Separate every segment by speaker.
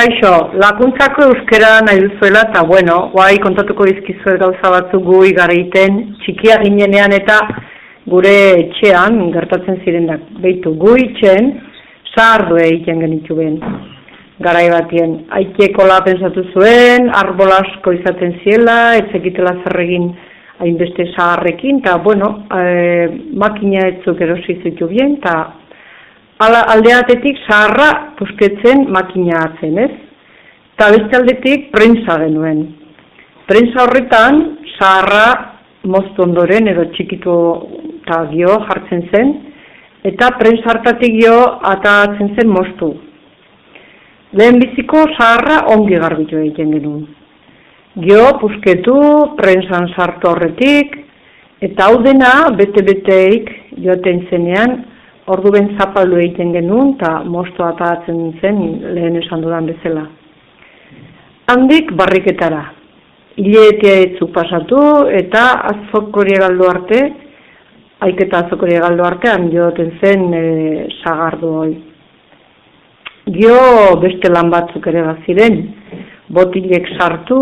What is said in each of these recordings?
Speaker 1: Kaixo, lakuntzako euskera nahi duzuela, eta bueno, guai kontatuko dizkizuet gauza batzuk gui garaiten, txikia ginenean eta gure etxean gertatzen zirenak. Beitu, gu itxen, zahardu egiten genitu ben. Garai batien, aitekola pensatu zuen, arbol asko izaten ziela, etzekitela zerregin hainbeste zaharrekin, eta bueno, makina etzuk erosi zitu bien, eta aldeatetik zaharra pusketzen makina atzen, ez? Eta beste aldetik prentsa genuen. Prentsa horretan zaharra moztu ondoren edo txikitu eta gio jartzen zen, eta prentsa hartatik gio atatzen zen moztu. Lehen biziko zaharra ongi garbitu egiten genuen. Gio pusketu, prentsan sartu horretik, eta hau dena bete-beteik joaten zenean, ordu ben zapaldu egiten genuen, eta moztu atatzen zen lehen esan dudan bezala. Handik barriketara. Hileetea etzu pasatu, eta azokori galdu arte, aiketa azokori galdu artean joaten zen sagardu hoi. Gio beste lan batzuk ere baziren, botilek sartu,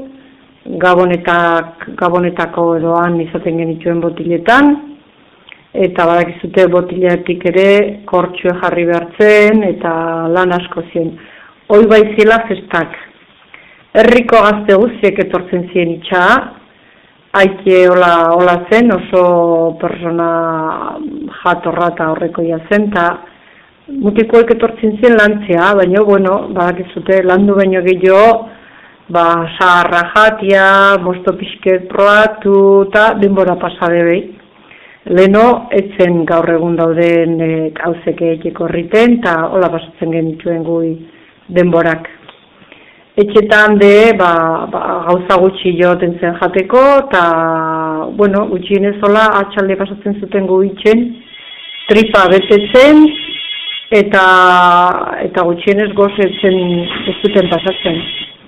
Speaker 1: gabonetako edoan izaten genituen botiletan, eta badakizute botiletik ere kortxue jarri behartzen, eta lan asko zien. Hoi baizela festak. Herriko gazte guztiek etortzen zien itxa, haike hola zen, oso persona jatorra eta horrekoia zen, eta mutikoek etortzen zien lantzea, baina, bueno, badakizute, landu baino gehiago, zaharra jatia, mosto pixket proatu, eta denbora pasade behi. Leno, etzen gaur egun dauden gauzeke etxeko horriten, eta hola pasatzen genituen gui denborak. Etxetan gauza gutxi joten zen jateko, eta, bueno, gutxienez hola atxalde pasatzen zuten gu itxen, tripa betetzen, eta gutxienez gozetzen ez zuten pasatzen.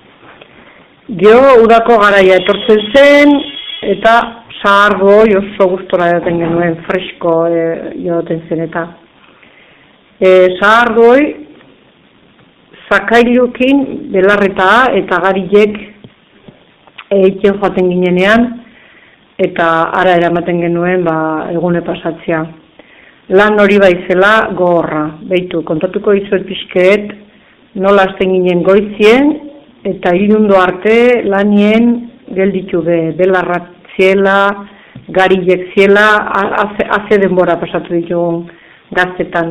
Speaker 1: Gero, udako garaia etortzen zen, eta zahargoi oso gustora joten genuen, fresko joten zen eta. Zahargoi, zakailukin belarreta eta garilek egiten joaten ginenean, eta ara eramaten genuen egune pasatzea. Lan hori baizela gogorra, beitu, kontatuko izuet pixkeet, nola hasten ginen goizien, eta ilundu arte lanien gelditu belarrat ziela, garilek ziela, haze denbora pasatu ditugun gaztetan.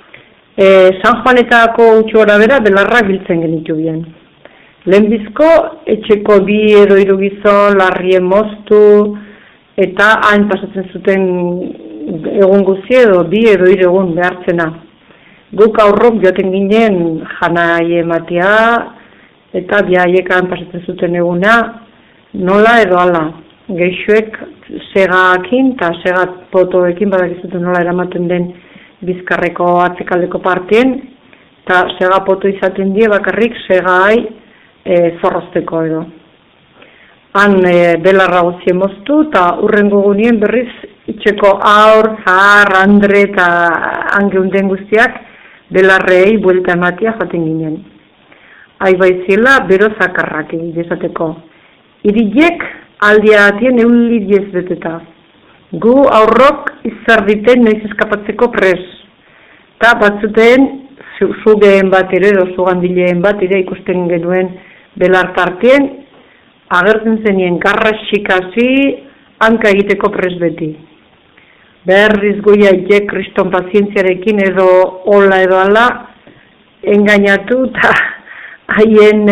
Speaker 1: San Juanetako utxora bera belarrak biltzen genitu bien. Lehenbizko, etxeko bi edo hiru gizon, larrien moztu, eta hain pasatzen zuten egun guzi edo bi edo hiru egun behartzena. Guk aurrok joaten ginen janai ematea, eta biaiekan pasatzen zuten eguna, nola edo ala. Geixuek segakin eta segat potoekin badakizuten nola eramaten den bizkarreko atzekaldeko partien, eta sega poto izaten die bakarrik segai zorrozteko edo. Han belarra guzien moztu, eta urrengo gunien berriz itxeko aur, zahar, andre eta angeunden guztiak belarrei buelta ematia jaten ginen. Aibaizela bero zakarrak egitezateko. Irilek aldia atien eulidiez beteta. Gu aurrok izarditen noiz eskapatzeko pres. Ta batzuten zugeen bat ere, zugandileen bat ere ikusten genuen belartartien, agertzen zenien garraxikasi hanka egiteko pres beti. Berriz goia iek kriston pazientziarekin edo hola edo ala engainatu eta haien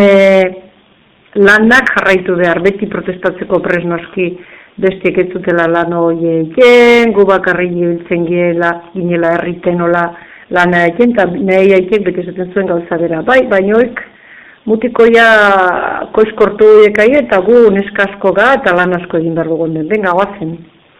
Speaker 1: lanak jarraitu behar, beti protestatzeko pres noski bestiek ez zutela lan horiekin, gu bakarri hiltzen ginela herriten hola lana eken, eta nahi aitek beti esaten zuen gauza bera. Bainoek mutikoia koizkortu ekai eta gu neskasko ga eta lan asko egin behar dugun den, benga guazen.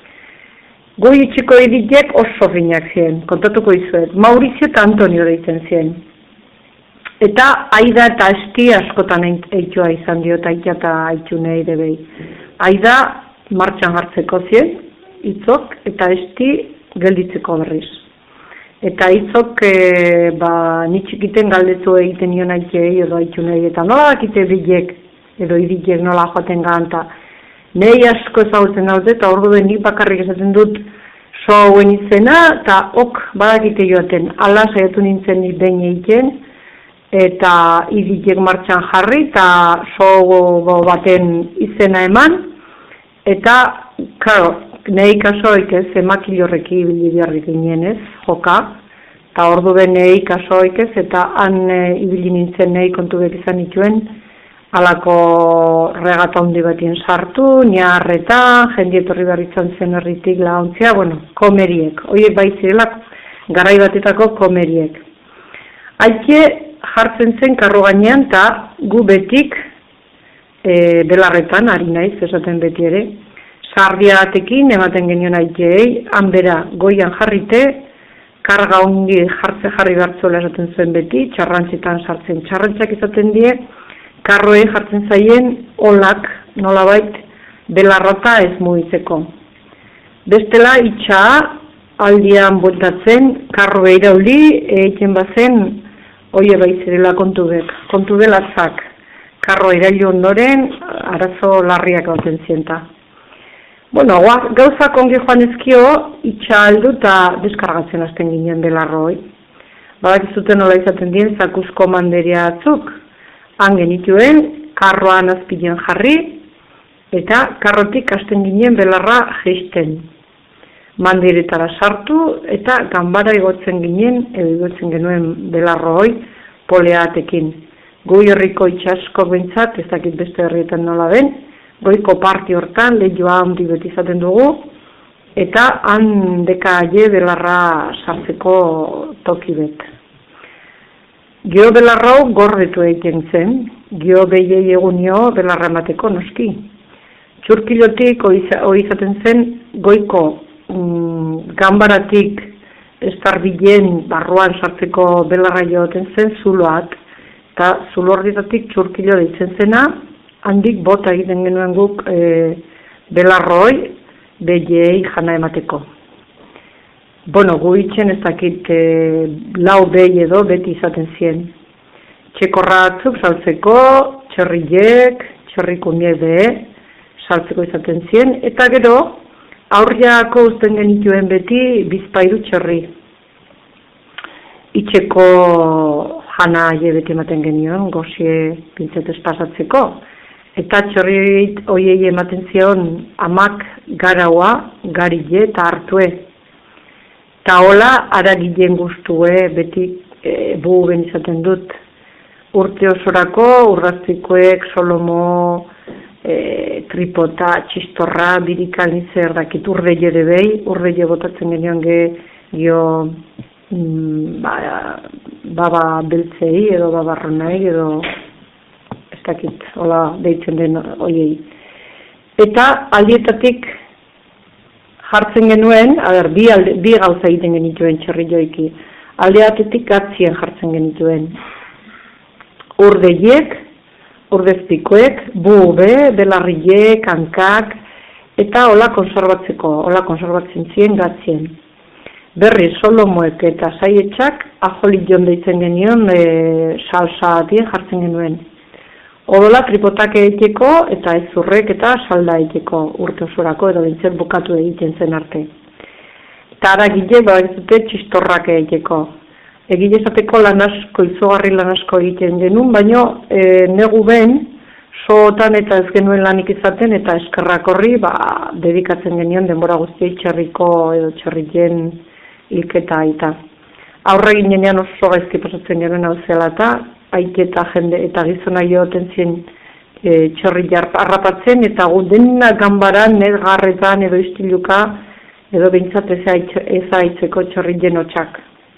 Speaker 1: Gu itxiko iditek oso finak ziren, kontatuko izuet, Maurizio eta Antonio deitzen ziren. Eta Aida eta Esti askotan eitua izan dio, eta Aita eta Aitune ere behi. Aida martxan hartzeko zien, itzok, eta Esti gelditzeko berriz. Eta itzok, nitxikiten galdetu egiten nion aitei edo aitu nahi, eta nola dakite bilek, edo irilek nola joaten ganta. Nei asko ezagutzen daude, eta ordu den nik bakarrik esaten dut soauen izena, eta badakite joaten. Ala saiatu nintzen nik behin egiten, eta irilek martxan jarri, eta soago baten izena eman, eta, karo, nei kasoik ez, emakilorreki ibili beharrik ginen ez, joka, eta ordu ben nei kasoik ez, eta han ibili nintzen nei kontu bek izan nituen, alako regata handi batien sartu, niarreta, jendietorri behar izan zen herritik laguntzea, komeriek, horiek baizirela garai batetako komeriek. Haike jartzen zen karro gainean, eta gu betik belarretan, ari naiz, esaten beti ere, sardiatekin ematen genion aitei, hanbera goian jarrite, karga ongi jarri bertzola esaten zuen beti, txarrantzitan sartzen. Txarrantzak izaten die, karroei jartzen zaien olak, nolabait, belarrota ez mugitzeko. Bestela, itxa aldian bueltatzen, karroei irauli, egiten bazen, oie baizirela kontu belatzak. Karro irailu ondoren, arazo larriak gauten zienta. Gauzak ongi joan ezkio, itxa aldu eta deskargatzen hasten ginen belarroi. Badakizuten nola izaten dien, zakuzko manderia atzuk, han genituen, karroan azpilen jarri, eta karrotik hasten ginen belarra jeisten. Mandiretara sartu, eta ganbara igotzen ginen, edo igotzen genuen belarroi, poleatekin. Goi herriko itxasko bentsat, ez dakit beste herrietan nola den, goiko parti hortan, lehioa handi beti izaten dugu, eta han dekaile belarra sartzeko toki bet. Gio belarrau gorretu egiten zen, gio behiei egunio belarra emateko noski. Txurkilotik hori izaten zen goiko ganbaratik estarbilen barruan sartzeko belarra joaten zen zuloak, eta zulo horretatik txurkilo deitzen zena, handik bota egiten genuen guk belarroi behiei jana emateko. Gu itxen ez dakit lau behi edo beti izaten zien. Txekorratzuk saltzeko, txerriek, txerrikunie behe, saltzeko izaten zien, eta gero aurriako uzten genituen beti bizpairu txerri. Itxeko jana beti ematen genion, gozie pintzetez pasatzeko. Eta txorri hoiei ematen zion amak garaua, garile eta hartue. Eta hola, aragileen guztue, beti bugen izaten dut. Urte osorako, urraztikoek, solomo, tripota, txistorra, birikal nizer dakit urdeie debei, urdeie botatzen genion gio baba beltzei edo babarronai edo ez dakit, hola deitzen den oiei. Eta aldietatik jartzen genuen, bi gauza egiten genituen txerri joiki. Aldeatetik gatzien jartzen genituen. Urdeiek, urdezpikoek, bube, belarriek, hankak, eta hola konserbatzen zien gatzien. Berri, solomoek eta saietxak, ajolik jon deitzen genion, salsa atien jartzen genuen. Odola tripotak egiteko eta ez zurrek eta salda egiteko urte osorako edo bintzen bukatu egiten zen arte. Eta aragile, badakizute txistorrak egiteko. Egile esateko lan asko, izugarri lan asko egiten genuen, baino negu ben, sootan eta ez genuen lanik izaten eta eskerrak horri dedikatzen genion denbora guztiei txerriko edo txerrien hilketa eta. Aurre ginean oso gaizki pasatzen genuen hau zela eta aite eta jende eta gizona joten zien txerri harrapatzen eta dena ganbaran, garretan edo istiluka edo behintzat ez aitzeko txerrien hotxak.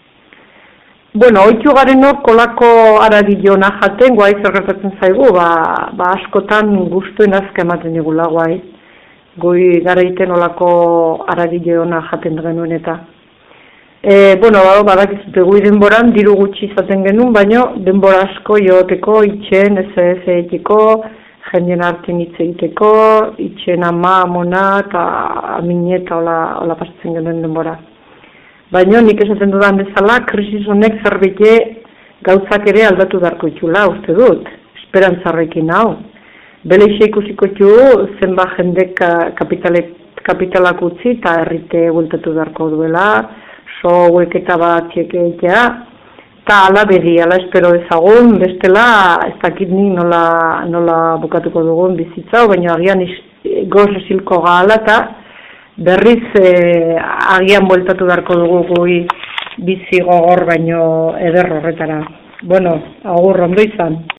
Speaker 1: Oitu garenok kolako aragilona jaten, guai zerretatzen zaigu, askotan guztuen azka ematen digula guai. Goi garaiten olako aragilona jaten genuen eta. Badakizute gui denboran diru gutxi izaten genuen, baina denbora asko jooteko, itxen, ez egiteko, jendien artean hitz egiteko, itxen ama, amona eta amine eta hola pasatzen genuen denbora. Baina nik esaten dudan bezala, krisis honek zerbait gauzak ere aldatu beharko itxula, uste dut, esperantzarrekin hau. Beleixe ikusiko txu, zenba jendek kapitalak utzi eta herrite bueltatu beharko duela, hauek eta bat txekeetea, eta ala bedi, ala espero ezagun, bestela ez dakit ni nola bukatuko dugun bizitza, baina agian goz esilko gala eta berriz agian bueltatu beharko dugu gui bizi gogor baino eder horretara. Bueno, agur ondo izan.